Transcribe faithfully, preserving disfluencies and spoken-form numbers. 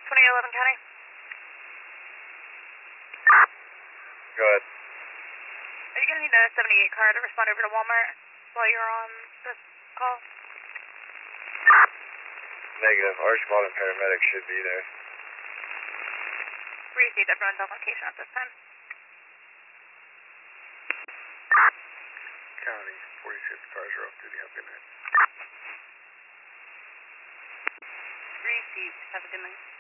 twenty eleven County. Go ahead. Are you going to need a seventy-eight car to respond over to Walmart while you're on this call? Negative. Archibald and paramedics should be there. We received everyone's on location at this time. County, forty-six cars are off duty. Have a good night. Received. Have a good night.